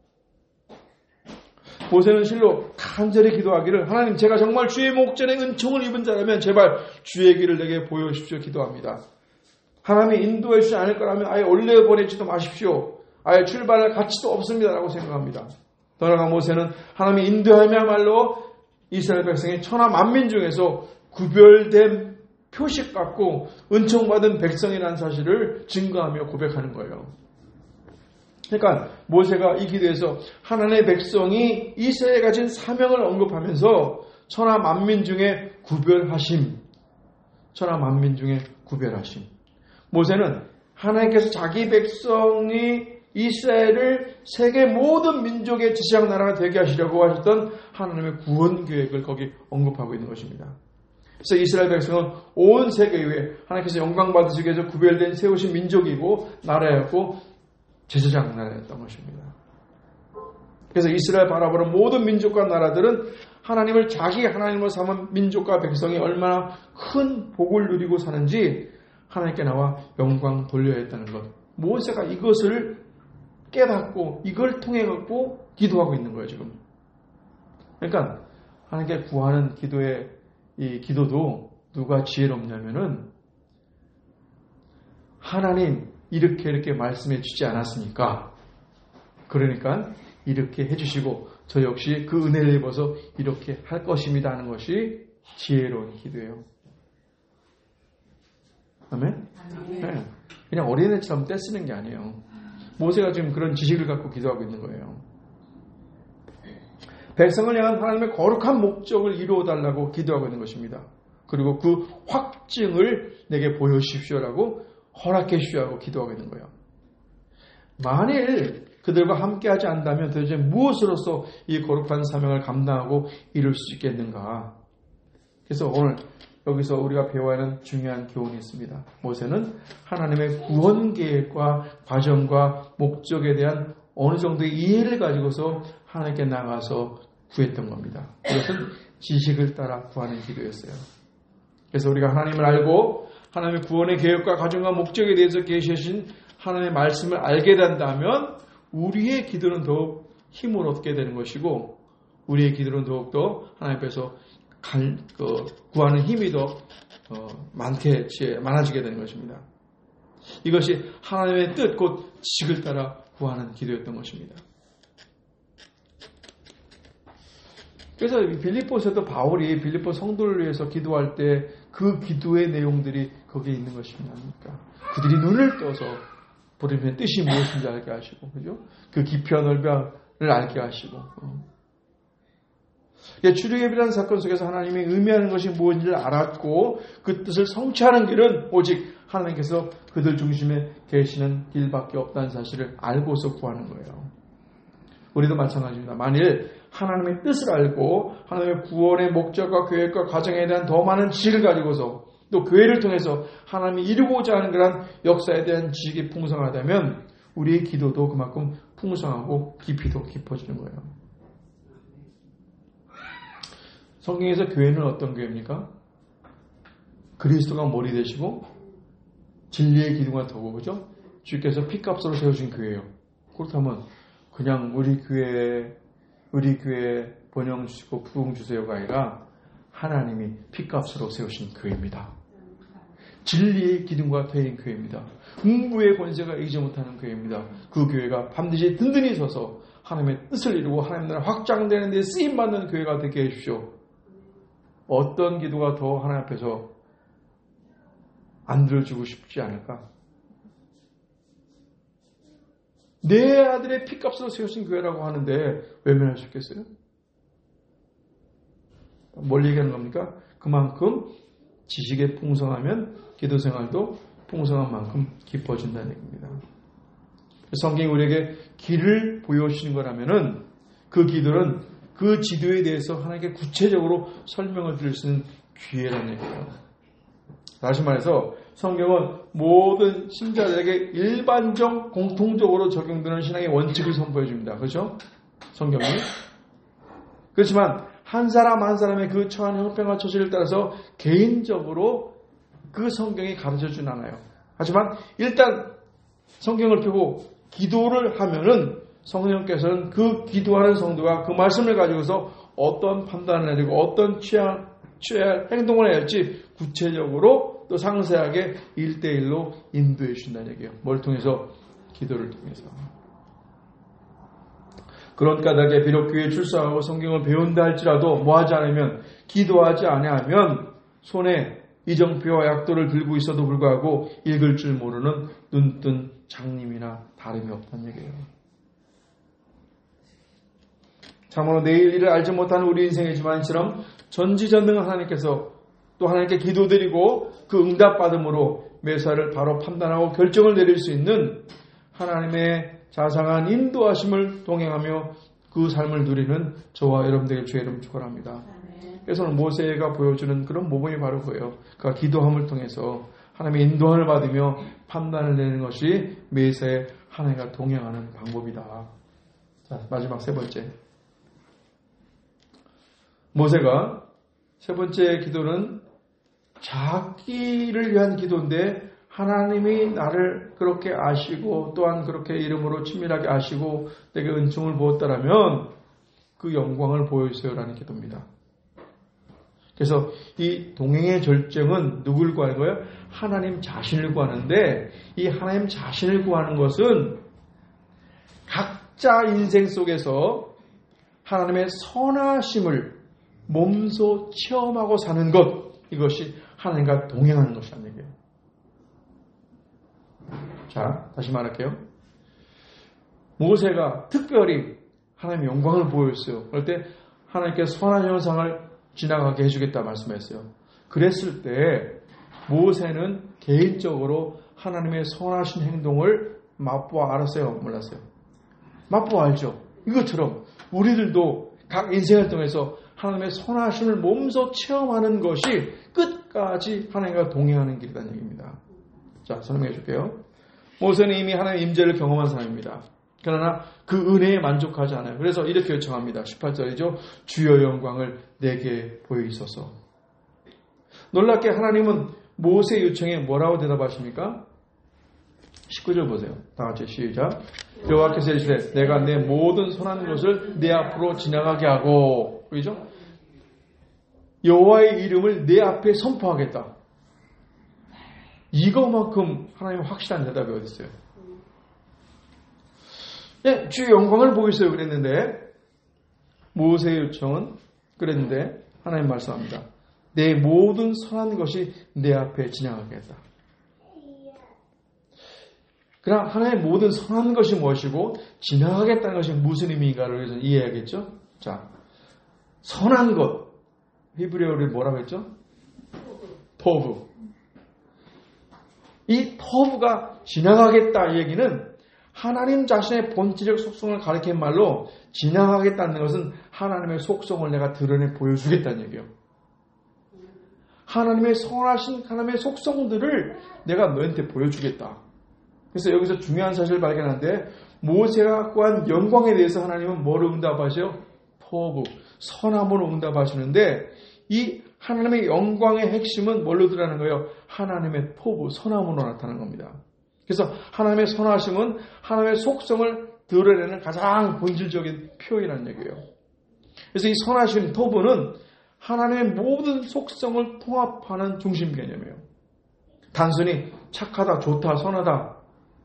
모세는 실로 간절히 기도하기를 하나님 제가 정말 주의 목전에 은총을 입은 자라면 제발 주의 길을 내게 보여주십시오 기도합니다. 하나님이 인도해 주지 않을 거라면 아예 올려보내지도 마십시오. 아예 출발할 가치도 없습니다라고 생각합니다. 더 나아가 모세는 하나님이 인도하야말로 이스라엘 백성의 천하 만민 중에서 구별된 표식 갖고 은총받은 백성이라는 사실을 증거하며 고백하는 거예요. 그러니까 모세가 이 기도에서 하나님의 백성이 이스라엘에 가진 사명을 언급하면서 천하 만민 중에 구별하심, 천하 만민 중에 구별하심. 모세는 하나님께서 자기 백성이 이스라엘을 세계 모든 민족의 지시장 나라가 되게 하시려고 하셨던 하나님의 구원 계획을 거기 언급하고 있는 것입니다. 그래서 이스라엘 백성은 온 세계 위에 하나님께서 영광 받으시기 위해서 구별된 세우신 민족이고 나라였고 제사장 나라였던 것입니다. 그래서 이스라엘 바라보는 모든 민족과 나라들은 하나님을 자기 하나님으로 삼은 민족과 백성이 얼마나 큰 복을 누리고 사는지 하나님께 나와 영광 돌려야 했다는 것. 모세가 이것을 깨닫고 이걸 통해 갖고 기도하고 있는 거예요 지금. 그러니까 하나님께 구하는 기도의 이 기도도 누가 지혜롭냐면은 하나님 이렇게 이렇게 말씀해 주지 않았습니까? 그러니까 이렇게 해주시고 저 역시 그 은혜를 입어서 이렇게 할 것입니다 하는 것이 지혜로운 기도예요. 아멘? 네. 그냥 어린애처럼 떼쓰는 게 아니에요. 모세가 지금 그런 지식을 갖고 기도하고 있는 거예요. 백성을 향한 하나님의 거룩한 목적을 이루어달라고 기도하고 있는 것입니다. 그리고 그 확증을 내게 보여주십시오라고 허락해 주시라고 기도하고 있는 거예요. 만일 그들과 함께하지 않는다면 도대체 무엇으로서 이 거룩한 사명을 감당하고 이룰 수 있겠는가? 그래서 오늘 여기서 우리가 배워야 하는 중요한 교훈이 있습니다. 모세는 하나님의 구원 계획과 과정과 목적에 대한 어느 정도의 이해를 가지고서 하나님께 나가서 구했던 겁니다. 그것은 지식을 따라 구하는 기도였어요. 그래서 우리가 하나님을 알고 하나님의 구원의 계획과 과정과 목적에 대해서 계시신 하나님의 말씀을 알게 된다면 우리의 기도는 더욱 힘을 얻게 되는 것이고 우리의 기도는 더욱더 하나님 앞에서 갈, 그, 구하는 힘이 더 어, 많게, 많아지게 되는 것입니다. 이것이 하나님의 뜻, 곧 지식을 따라 구하는 기도였던 것입니다. 그래서 빌립보서도 바울이 빌립보 성도를 위해서 기도할 때 그 기도의 내용들이 거기에 있는 것입니다. 그들이 눈을 떠서 부르짖는 뜻이 무엇인지 알게 하시고, 그죠? 그 깊이와 넓이를 알게 하시고. 출애굽이라는 사건 속에서 하나님이 의미하는 것이 무엇인지를 알았고 그 뜻을 성취하는 길은 오직 하나님께서 그들 중심에 계시는 길밖에 없다는 사실을 알고서 구하는 거예요. 우리도 마찬가지입니다. 만일 하나님의 뜻을 알고 하나님의 구원의 목적과 계획과 과정에 대한 더 많은 지식을 가지고서 또 교회를 통해서 하나님이 이루고자 하는 그런 역사에 대한 지식이 풍성하다면 우리의 기도도 그만큼 풍성하고 깊이도 깊어지는 거예요. 성경에서 교회는 어떤 교회입니까? 그리스도가 머리 되시고 진리의 기둥과 더고 그죠? 주께서 피값으로 세우신 교회예요. 그렇다면 그냥 우리 교회 우리 교회 번영 주시고 부흥 주세요가 아니라 하나님이 피값으로 세우신 교회입니다. 진리의 기둥과 되인 교회입니다. 음부의 권세가 이기지 못하는 교회입니다. 그 교회가 반드시 든든히 서서 하나님의 뜻을 이루고 하나님 나라 확장되는 데 쓰임받는 교회가 되게 해주십시오. 어떤 기도가 더 하나님 앞에서 안 들어주고 싶지 않을까? 내 아들의 피값으로 세우신 교회라고 하는데 외면할 수 있겠어요? 뭘 얘기하는 겁니까? 그만큼 지식에 풍성하면 기도 생활도 풍성한 만큼 깊어진다는 얘기입니다. 성경이 우리에게 길을 보여주시는 거라면은 그 기도는 그 지도에 대해서 하나님께 구체적으로 설명을 드릴 수 있는 기회라는 얘기예요. 다시 말해서 성경은 모든 신자들에게 일반적 공통적으로 적용되는 신앙의 원칙을 선보여 줍니다. 그렇죠? 성경이. 그렇지만 한 사람 한 사람의 그 처한 형편과 처지를 따라서 개인적으로 그 성경이 가르쳐주진 않아요. 하지만 일단 성경을 펴고 기도를 하면은 성령께서는 그 기도하는 성도가 그 말씀을 가지고서 어떤 판단을 내리고 어떤 취할, 취할 행동을 해야 할지 구체적으로 또 상세하게 일대일로 인도해 주신다는 얘기예요. 뭘 통해서? 기도를 통해서. 그런 까닭에 비록 교회에 출석하고 성경을 배운다 할지라도 뭐하지 않으면 기도하지 아니하면 손에 이정표와 약도를 들고 있어도 불구하고 읽을 줄 모르는 눈뜬 장님이나 다름이 없다는 얘기예요. 참으로 내일 일을 알지 못하는 우리 인생이지만 이처럼 전지전능한 하나님께서 또 하나님께 기도드리고 그 응답받음으로 매사를 바로 판단하고 결정을 내릴 수 있는 하나님의 자상한 인도하심을 동행하며 그 삶을 누리는 저와 여러분들의 주의 이름 축원합니다. 그래서 모세가 보여주는 그런 모범이 바로 그거예요. 그가 기도함을 통해서 하나님의 인도함을 받으며 판단을 내는 것이 매사에 하나님과 동행하는 방법이다. 자, 마지막 세 번째. 모세가 세 번째 기도는 자기를 위한 기도인데 하나님이 나를 그렇게 아시고 또한 그렇게 이름으로 친밀하게 아시고 내게 은총을 부었다라면 그 영광을 보여주세요라는 기도입니다. 그래서 이 동행의 절정은 누굴 구하는 거예요? 하나님 자신을 구하는데 이 하나님 자신을 구하는 것은 각자 인생 속에서 하나님의 선하심을 몸소 체험하고 사는 것, 이것이 하나님과 동행하는 것이라는 얘기예요. 자, 다시 말할게요. 모세가 특별히 하나님의 영광을 보였어요. 그럴 때 하나님께서 선한 현상을 지나가게 해주겠다 말씀했어요. 그랬을 때 모세는 개인적으로 하나님의 선하신 행동을 맛보아 알았어요? 몰랐어요? 맛보아 알죠? 이것처럼 우리들도 각 인생을 통해서 하나님의 선하심을 몸소 체험하는 것이 끝까지 하나님과 동행하는 길이라는 얘기입니다. 자, 설명해 줄게요. 모세는 이미 하나님의 임재를 경험한 사람입니다. 그러나 그 은혜에 만족하지 않아요. 그래서 이렇게 요청합니다. 십팔 절이죠. 주여 영광을 내게 보이소서. 놀랍게 하나님은 모세 요청에 뭐라고 대답하십니까? 십구 절 보세요. 다 같이 시작. 여호와께서 이르시되 내가 내 모든 선한 것을 내 앞으로 지나가게 하고, 그죠? 여호와의 이름을 내 앞에 선포하겠다. 이거만큼 하나님 확실한 대답이 어디 있어요? 네, 주의 영광을 보이세요 그랬는데 모세의 요청은 그랬는데 하나님 말씀합니다. 내 모든 선한 것이 내 앞에 지나가겠다. 그러나 하나님의 모든 선한 것이 무엇이고 지나가겠다는 것이 무슨 의미인가를 이해해야겠죠? 자, 선한 것, 히브리어로 뭐라고 했죠? 토브. 이 토브가 지나가겠다 이 얘기는 하나님 자신의 본질적 속성을 가리키는 말로 지나가겠다는 것은 하나님의 속성을 내가 드러내 보여주겠다는 얘기예요. 하나님의 선하신 하나님의 속성들을 내가 너한테 보여주겠다. 그래서 여기서 중요한 사실을 발견하는데 모세가 갖고 한 영광에 대해서 하나님은 뭐를 응답하셔? 토부, 선함으로 응답하시는데 이 하나님의 영광의 핵심은 뭘로 드러나는 거예요? 하나님의 토부, 선함으로 나타나는 겁니다. 그래서 하나님의 선하심은 하나님의 속성을 드러내는 가장 본질적인 표현이라는 얘기예요. 그래서 이 선하심, 토부는 하나님의 모든 속성을 통합하는 중심 개념이에요. 단순히 착하다, 좋다, 선하다.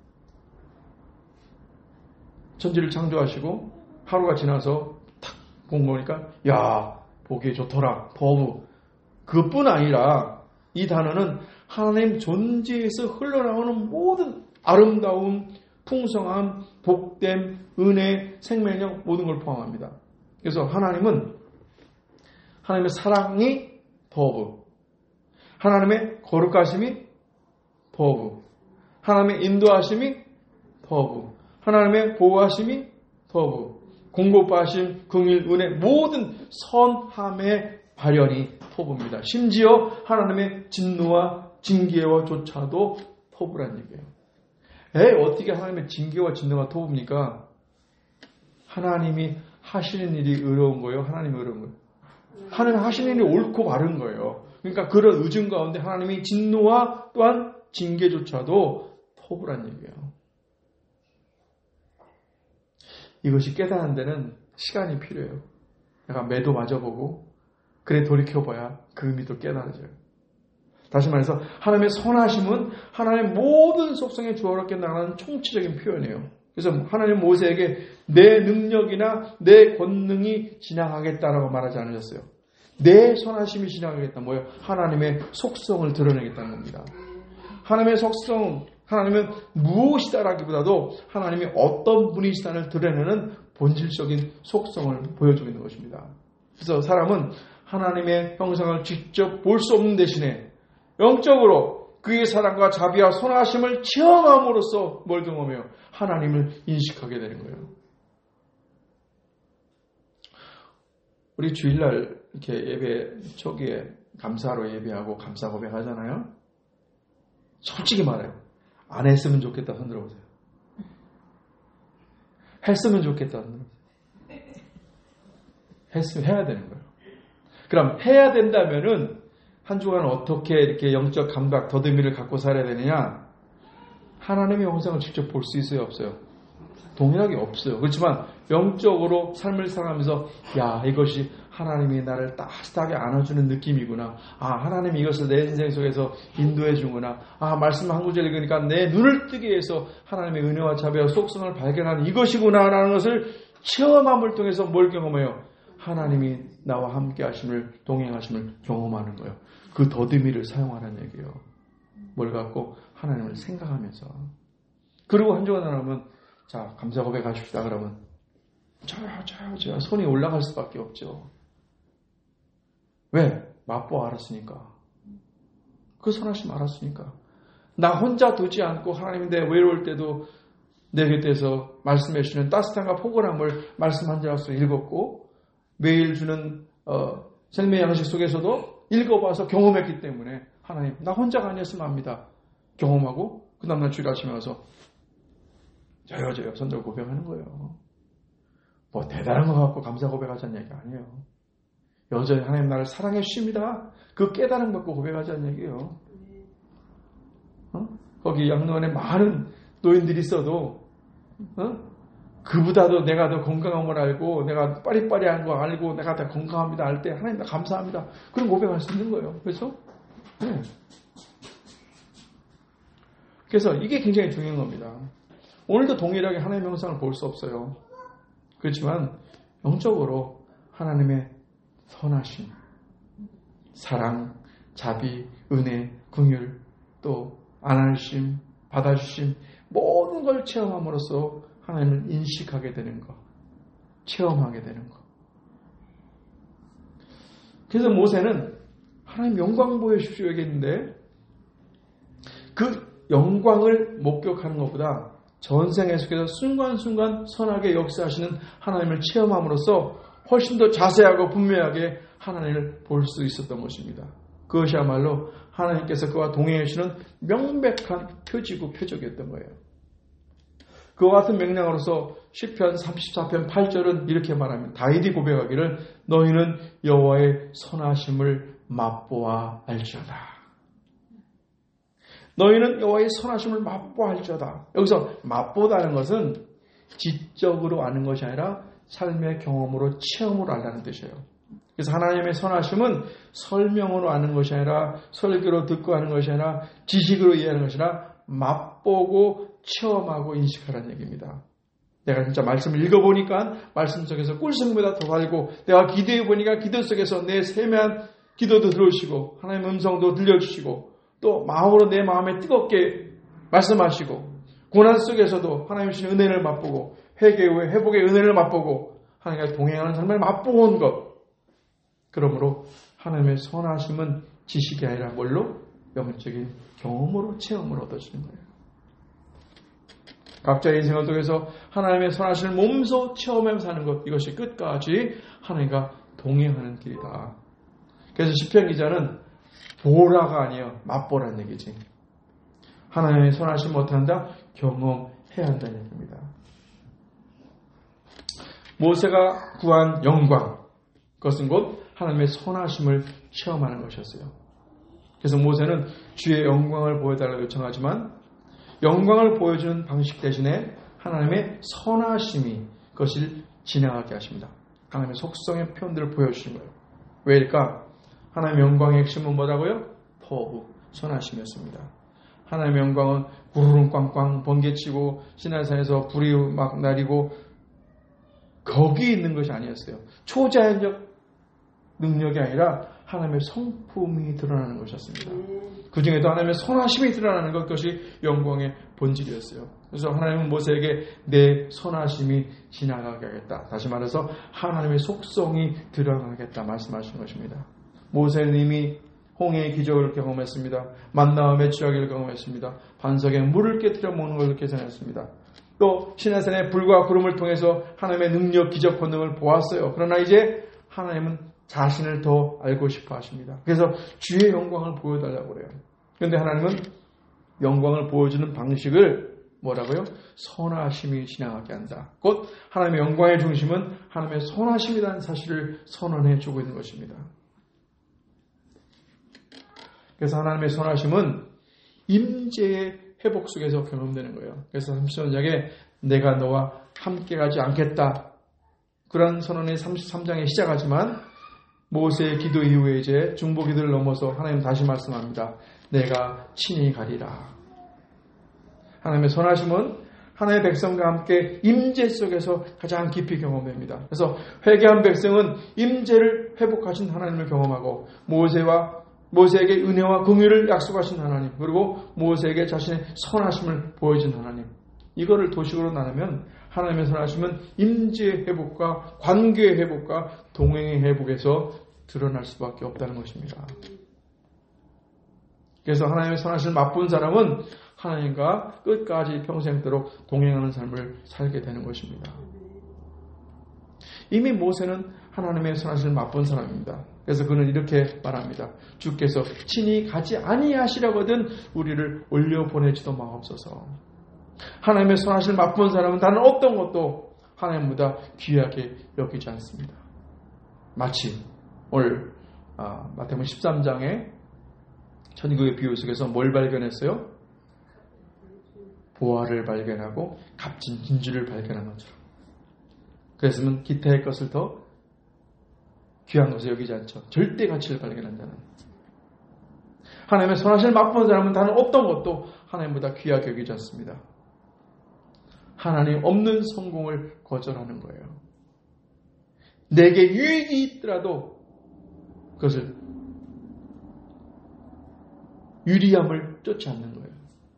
천지를 창조하시고 하루가 지나서 탁 본 거니까 야, 보기에 좋더라, 토부. 그것뿐 아니라 이 단어는 하나님 존재에서 흘러나오는 모든 아름다움, 풍성함, 복됨, 은혜, 생명력 모든 걸 포함합니다. 그래서 하나님은 하나님의 사랑이 토부, 하나님의 거룩하심이 토부, 하나님의 인도하심이 토부, 하나님의 보호하심이 토부, 공급하심, 긍일, 은혜 모든 선함의 발현이 토부입니다. 심지어 하나님의 진노와 징계와 조차도 토부란 얘기예요. 에 어떻게 하나님의 징계와 진노가 토부입니까? 하나님이 하시는 일이 어려운 거예요? 하나님이 어려운 거예요? 하나님 하시는 일이 옳고 바른 거예요. 그러니까 그런 의증 가운데 하나님이 진노와 또한 징계조차도 토부란 얘기예요. 이것이 깨닫는 데는 시간이 필요해요. 내가 매도 맞아보고 그래 돌이켜봐야 그 의미도 깨달아져요. 다시 말해서 하나님의 선하심은 하나님의 모든 속성에 주어롭게 나가는 총체적인 표현이에요. 그래서 하나님 모세에게 내 능력이나 내 권능이 지나가겠다라고 말하지 않으셨어요. 내 선하심이 지나가겠다. 뭐예요? 하나님의 속성을 드러내겠다는 겁니다. 하나님의 속성, 하나님은 무엇이다라기보다도 하나님이 어떤 분이시다를 드러내는 본질적인 속성을 보여주고 있는 것입니다. 그래서 사람은 하나님의 형상을 직접 볼 수 없는 대신에 영적으로 그의 사랑과 자비와 선하심을 체험함으로써 뭘 경험해요? 하나님을 인식하게 되는 거예요. 우리 주일날 이렇게 예배 초기에 감사로 예배하고 감사 고백하잖아요. 솔직히 말해요. 안 했으면 좋겠다 손 들어보세요. 했으면 좋겠다 손 들어보세요. 했으면 해야 되는 거예요. 그럼 해야 된다면은 한 주간 어떻게 이렇게 영적 감각, 더듬이를 갖고 살아야 되느냐? 하나님의 형상을 직접 볼 수 있어요, 없어요? 동일하게 없어요. 그렇지만 영적으로 삶을 살아가면서 야, 이것이 하나님이 나를 따뜻하게 안아주는 느낌이구나. 아, 하나님이 이것을 내 인생 속에서 인도해 주구나. 아, 말씀 한 구절 읽으니까 내 눈을 뜨게 해서 하나님의 은혜와 자비와 속성을 발견하는 이것이구나 라는 것을 체험함을 통해서 뭘 경험해요? 하나님이 나와 함께 하심을, 동행하심을 경험하는 거예요. 그 더듬이를 사용하라는 얘기예요. 뭘 갖고? 하나님을 생각하면서. 그리고 한 주간 나면 자, 감사 고백하십시다. 그러면 저요, 저요, 저요. 손이 올라갈 수밖에 없죠. 왜? 맛보 알았으니까. 그 선하심 알았으니까. 나 혼자 두지 않고 하나님 내 외로울 때도 내 곁에서 말씀해 주시는 따뜻함과 포근함을 말씀 한 자로서 읽었고 매일 주는 어, 생명의 양식 속에서도 읽어봐서 경험했기 때문에 하나님 나 혼자가 아니었으면 합니다. 경험하고 그 다음날 주일 아침에 와서 저요 저요 손들고 고백하는 거예요. 뭐 대단한 거 갖고 감사 고백하자는 얘기 아니에요. 여전히 하나님 나를 사랑해 주십니다. 그 깨달음 갖고 고백하자는 얘기예요. 어? 거기 양로원에 많은 노인들이 있어도 어? 그보다도 내가 더 건강한 걸 알고 내가 빠리빠리한 거 알고 내가 더 건강합니다 할 때 하나님 나 감사합니다. 그런 고백할 수 있는 거예요. 그렇죠? 네. 그래서 이게 굉장히 중요한 겁니다. 오늘도 동일하게 하나님의 형상을 볼 수 없어요. 그렇지만 영적으로 하나님의 선하심, 사랑, 자비, 은혜, 긍휼, 또 안하심, 받아주심 모든 걸 체험함으로써 하나님을 인식하게 되는 것, 체험하게 되는 것. 그래서 모세는 하나님 영광 보여주십시오 얘기했는데 그 영광을 목격하는 것보다 전생에 속에서 순간순간 선하게 역사하시는 하나님을 체험함으로써 훨씬 더 자세하고 분명하게 하나님을 볼 수 있었던 것입니다. 그것이야말로 하나님께서 그와 동행하시는 명백한 표지고 표적이었던 거예요. 그와 같은 맥락으로서 시편 삼십사 편 팔 절은 이렇게 말합니다. 다윗이 고백하기를 너희는 여호와의 선하심을 맛보아 알지어다. 너희는 여호와의 선하심을 맛보아 알지어다. 여기서 맛보다는 것은 지적으로 아는 것이 아니라 삶의 경험으로 체험으로 알라는 뜻이에요. 그래서 하나님의 선하심은 설명으로 아는 것이 아니라 설교로 듣고 하는 것이 아니라 지식으로 이해하는 것이 아니라 맛보고 체험하고 인식하라는 얘기입니다. 내가 진짜 말씀을 읽어보니까 말씀 속에서 꿀송보다 더 달고 내가 기도해보니까 기도 속에서 내 세밀한 기도도 들어오시고 하나님의 음성도 들려주시고 또 마음으로 내 마음에 뜨겁게 말씀하시고 고난 속에서도 하나님 주신 은혜를 맛보고 회개 후에 회복의 은혜를 맛보고 하나님과 동행하는 삶을 맛보고 온 것. 그러므로 하나님의 선하심은 지식이 아니라 뭘로? 영적인 경험으로 체험을 얻어지는 거예요. 각자의 인생을 통해서 하나님의 선하심을 몸소 체험하면서 사는 것, 이것이 끝까지 하나님과 동행하는 길이다. 그래서 시편 기자는 보라가 아니에요. 맛보라는 얘기지. 하나님의 선하심 못한다? 경험해야 한다는 얘기입니다. 모세가 구한 영광, 그것은 곧 하나님의 선하심을 체험하는 것이었어요. 그래서 모세는 주의 영광을 보여달라고 요청하지만 영광을 보여주는 방식 대신에 하나님의 선하심이 그것을 지나가게 하십니다. 하나님의 속성의 표현들을 보여주신 거예요. 왜일까? 하나님의 영광의 핵심은 뭐라고요? 포부, 선하심이었습니다. 하나님의 영광은 구르릉 꽝꽝 번개치고 시내산에서 불이 막 나리고 거기 있는 것이 아니었어요. 초자연적 능력이 아니라 하나님의 성품이 드러나는 것이었습니다. 그 중에도 하나님의 선하심이 드러나는 것, 그것이 영광의 본질이었어요. 그래서 하나님은 모세에게 내 선하심이 지나가게 하겠다. 다시 말해서 하나님의 속성이 드러나겠다 말씀하신 것입니다. 모세는 이미 홍해의 기적을 경험했습니다. 만나와 메추라기를 경험했습니다. 반석에 물을 깨뜨려 먹는 것을 계산했습니다. 또 시내산의 불과 구름을 통해서 하나님의 능력, 기적, 권능을 보았어요. 그러나 이제 하나님은 자신을 더 알고 싶어 하십니다. 그래서 주의 영광을 보여달라고 그래요. 그런데 하나님은 영광을 보여주는 방식을 뭐라고요? 선하심이 지나가게 한다. 곧 하나님의 영광의 중심은 하나님의 선하심이라는 사실을 선언해 주고 있는 것입니다. 그래서 하나님의 선하심은 임재의 회복 속에서 경험되는 거예요. 그래서 삼십삼 장에 내가 너와 함께 가지 않겠다. 그런 선언의 삼십삼 장에 시작하지만 모세의 기도 이후에 이제 중보 기도를 넘어서 하나님 다시 말씀합니다. 내가 친히 가리라. 하나님의 선하심은 하나님의 백성과 함께 임재 속에서 가장 깊이 경험됩니다. 그래서 회개한 백성은 임재를 회복하신 하나님을 경험하고 모세와 모세에게 은혜와 긍휼을 약속하신 하나님, 그리고 모세에게 자신의 선하심을 보여준 하나님, 이거를 도식으로 나누면 하나님의 선하심은 임재의 회복과 관계의 회복과 동행의 회복에서 드러날 수밖에 없다는 것입니다. 그래서 하나님의 선하심을 맛본 사람은 하나님과 끝까지 평생도록 동행하는 삶을 살게 되는 것입니다. 이미 모세는 하나님의 선하심을 맛본 사람입니다. 그래서 그는 이렇게 말합니다. 주께서 친히 가지 아니하시려거든 우리를 올려보내지도 마옵소서. 하나님의 선하심을 맛본 사람은 다른 어떤 것도 하나님보다 귀하게 여기지 않습니다. 마치 오늘 아, 마태복음 십삼 장에 천국의 비유 속에서 뭘 발견했어요? 보화를 발견하고 값진 진주를 발견한 것처럼. 그랬으면 기타의 것을 더 귀한 것을 여기지 않죠. 절대 가치를 발견한 자는. 하나님의 선하심을 맛본 사람은 다른 어떤 것도 하나님보다 귀하게 여기지 않습니다. 하나님 없는 성공을 거절하는 거예요. 내게 유익이 있더라도 그것을 유리함을 쫓지 않는 거예요.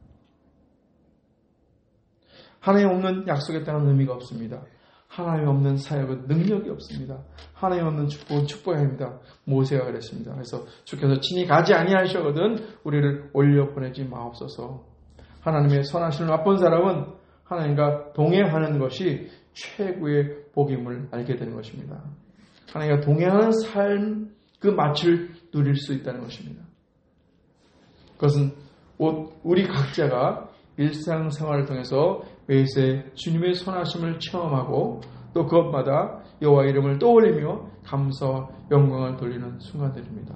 하나님 없는 약속에 따른 의미가 없습니다. 하나님 없는 사역은 능력이 없습니다. 하나님 없는 축복은 축복이 아닙니다. 모세가 그랬습니다. 그래서 주께서 친히 가지 아니하시거든 우리를 올려 보내지 마옵소서. 하나님의 선하심을 맛본 사람은 하나님과 동행하는 것이 최고의 복임을 알게 되는 것입니다. 하나님과 동행하는 삶, 그 맛을 누릴 수 있다는 것입니다. 그것은 우리 각자가 일상생활을 통해서 매일새 주님의 선하심을 체험하고 또 그것마다 여호와 이름을 떠올리며 감사와 영광을 돌리는 순간들입니다.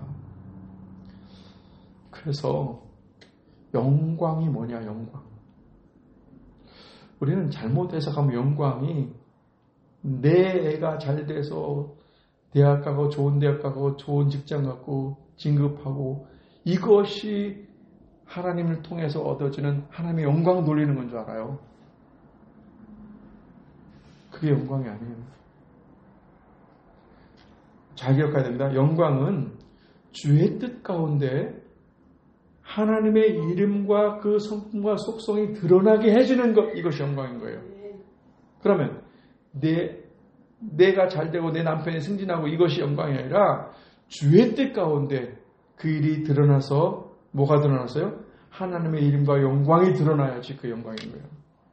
그래서 영광이 뭐냐, 영광. 우리는 잘못 해석하면 영광이 내 애가 잘 돼서 대학 가고 좋은 대학 가고 좋은 직장 갖고 진급하고 이것이 하나님을 통해서 얻어지는 하나님의 영광 돌리는 건 줄 알아요. 그게 영광이 아니에요. 잘 기억해야 됩니다. 영광은 주의 뜻 가운데 하나님의 이름과 그 성품과 속성이 드러나게 해주는 것, 이것이 영광인 거예요. 그러면 내, 내가 잘되고 내 남편이 승진하고 이것이 영광이 아니라 주의 뜻 가운데 그 일이 드러나서 뭐가 드러났어요? 하나님의 이름과 영광이 드러나야지 그 영광인 거예요.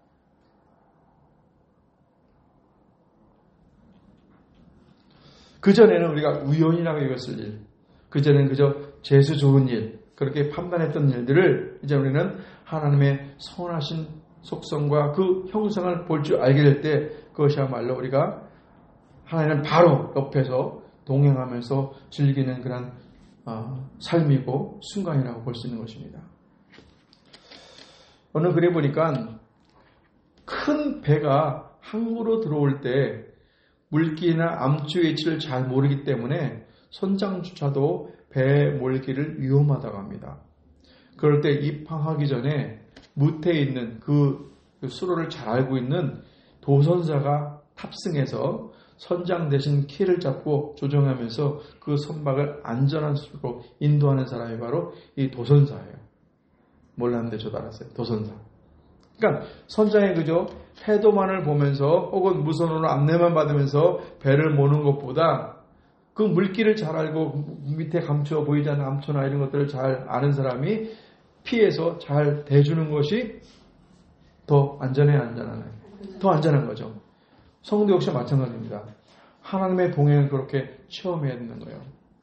그전에는 우리가 우연이라고 이것을 일, 그전에는 그저 재수 좋은 일, 그렇게 판단했던 일들을 이제 우리는 하나님의 선하신 속성과 그 형상을 볼 줄 알게 될 때 그것이야말로 우리가 하나님은 바로 옆에서 동행하면서 즐기는 그런 어, 삶이고 순간이라고 볼 수 있는 것입니다. 어느 글에 보니까 큰 배가 항구로 들어올 때 물기나 암초 위치를 잘 모르기 때문에 선장조차도 배 몰기를 위험하다고 합니다. 그럴 때 입항하기 전에 무태에 있는 그 수로를 잘 알고 있는 도선사가 탑승해서 선장 대신 키를 잡고 조정하면서 그 선박을 안전한 수로 인도하는 사람이 바로 이 도선사예요. 몰랐는데 저도 알았어요. 도선사. 그러니까 선장이 그저 해도만을 보면서 혹은 무선으로 안내만 받으면서 배를 모는 것보다 그 물길을 잘 알고 밑에 감추어 보이지 않는 암초나 이런 것들을 잘 아는 사람이 피해서 잘 대주는 것이 더 안전해, 안전하나요? 더 안전한 거죠. 성도 역시 마찬가지입니다. 하나님의 동행을 그렇게 체험해야 되는 거예요.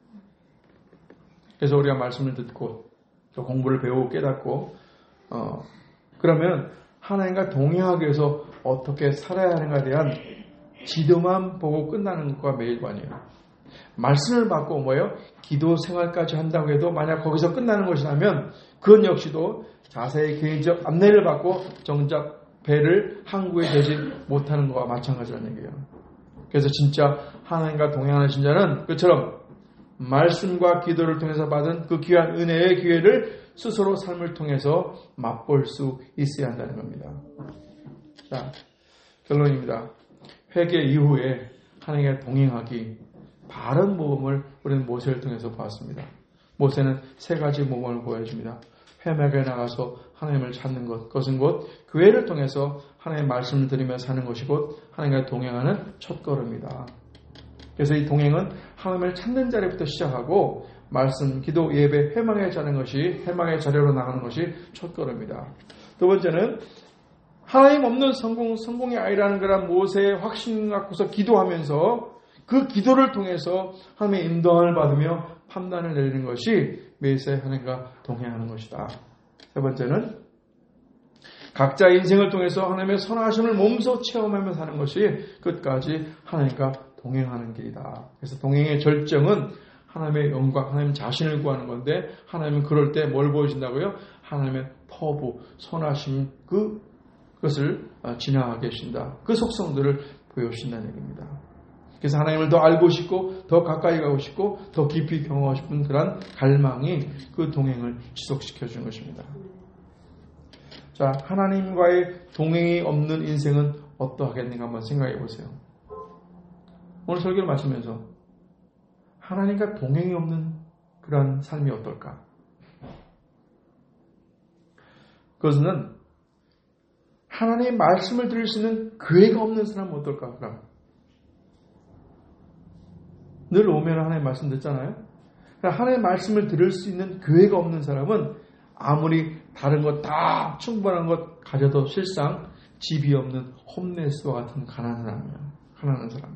그래서 우리가 말씀을 듣고 또 공부를 배우고 깨닫고 어, 그러면 하나님과 동행하기 위해서 어떻게 살아야 하는가에 대한 지도만 보고 끝나는 것과 매일관이에요. 말씀을 받고 뭐예요? 기도 생활까지 한다고 해도 만약 거기서 끝나는 것이라면 그건 역시도 자세히 개인적 안내를 받고 정작 배를 항구에 대지 못하는 것과 마찬가지라는 얘기예요. 그래서 진짜 하나님과 동행하는 신자는 그처럼 말씀과 기도를 통해서 받은 그 귀한 은혜의 기회를 스스로 삶을 통해서 맛볼 수 있어야 한다는 겁니다. 자, 결론입니다. 회개 이후에 하나님과 동행하기 바른 모범을 우리는 모세를 통해서 보았습니다. 모세는 세 가지 모범을 보여줍니다. 회막에 나가서 하나님을 찾는 것, 그것은 곧 교회를 통해서 하나님의 말씀을 들으며 사는 것이 곧 하나님과 동행하는 첫걸음이다. 그래서 이 동행은 하나님을 찾는 자리부터 시작하고 말씀, 기도, 예배, 회막에 자는 것이 회막의 자리로 나가는 것이 첫걸음이다. 두 번째는 하나님 없는 성공, 성공이 아니라는 그런 모세의 확신 갖고서 기도하면서 그 기도를 통해서 하나님의 인도함을 받으며 판단을 내리는 것이 매일새 하나님과 동행하는 것이다. 세 번째는 각자의 인생을 통해서 하나님의 선하심을 몸소 체험하며 사는 것이 끝까지 하나님과 동행하는 길이다. 그래서 동행의 절정은 하나님의 영광, 하나님 자신을 구하는 건데 하나님은 그럴 때 뭘 보여준다고요? 하나님의 터부, 선하심 그, 그것을 지나가 계신다. 그 속성들을 보여주신다는 얘기입니다. 그래서 하나님을 더 알고 싶고 더 가까이 가고 싶고 더 깊이 경험하고 싶은 그런 갈망이 그 동행을 지속시켜 주는 것입니다. 자, 하나님과의 동행이 없는 인생은 어떠하겠는가 한번 생각해 보세요. 오늘 설교를 마치면서 하나님과 동행이 없는 그런 삶이 어떨까? 그것은 하나님의 말씀을 들을 수 있는 교회가 없는 사람은 어떨까? 그럼 늘 오면 하나님의 말씀 듣잖아요. 하나님의 말씀을 들을 수 있는 교회가 없는 사람은 아무리 다른 것 다 충분한 것 가져도 실상 집이 없는 홈레스와 같은 가난한 사람이에요. 가난한 사람.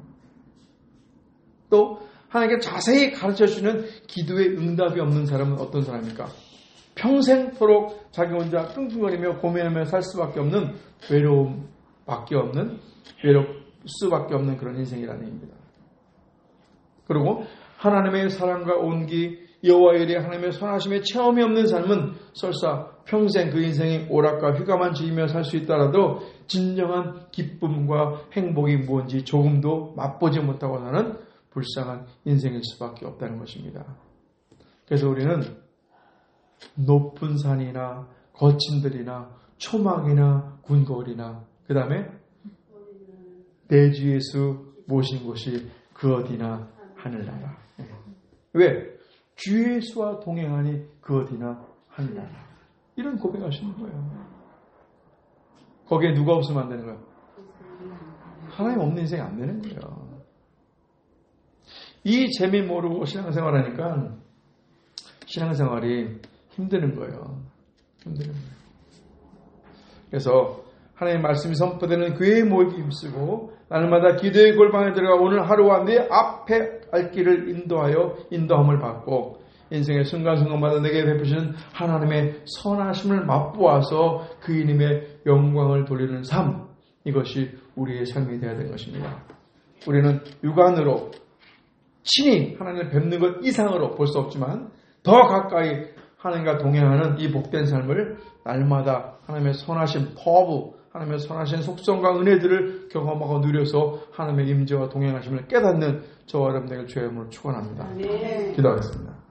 또 하나님께 자세히 가르쳐주는 기도의 응답이 없는 사람은 어떤 사람입니까? 평생토록 자기 혼자 끙끙거리며 고민하며 살 수밖에 없는 외로움밖에 없는 외롭 수밖에 없는 그런 인생이라는 얘기입니다. 그리고 하나님의 사랑과 온기, 여호와의 일에 하나님의 선하심의 체험이 없는 삶은 설사 평생 그 인생이 오락과 휘감만 즐기며 살 수 있더라도 진정한 기쁨과 행복이 무엇인지 조금도 맛보지 못하고 사는 불쌍한 인생일 수밖에 없다는 것입니다. 그래서 우리는 높은 산이나 거친 들이나 초막이나 궁궐이나 그 다음에 내 주 예수 모신 곳이 그 어디나 하늘나라. 왜? 주 예수와 동행하니 그 어디나 하늘나라. 이런 고백하시는 거예요. 거기에 누가 없으면 안 되는 거예요? 하나님 없는 인생이 안 되는 거예요. 이 재미 모르고 신앙생활하니까 신앙생활이 힘드는 거예요. 힘드는 거예요. 그래서 하나님의 말씀이 선포되는 교회에 모이기 힘쓰고 날마다 기도의 골방에 들어가 오늘 하루와 내 앞에 갈 길을 인도하여 인도함을 받고 인생의 순간순간마다 내게 베푸시는 하나님의 선하심을 맛보아서 그 이름의 영광을 돌리는 삶, 이것이 우리의 삶이 되어야 되는 것입니다. 우리는 육안으로 친히 하나님을 뵙는 것 이상으로 볼 수 없지만 더 가까이 하나님과 동행하는 이 복된 삶을 날마다 하나님의 선하신 퍼부, 하나님의 선하신 속성과 은혜들을 경험하고 누려서 하나님의 임재와 동행하심을 깨닫는 저와 여러분에게 주의 이름으로 축원합니다. 기도하겠습니다.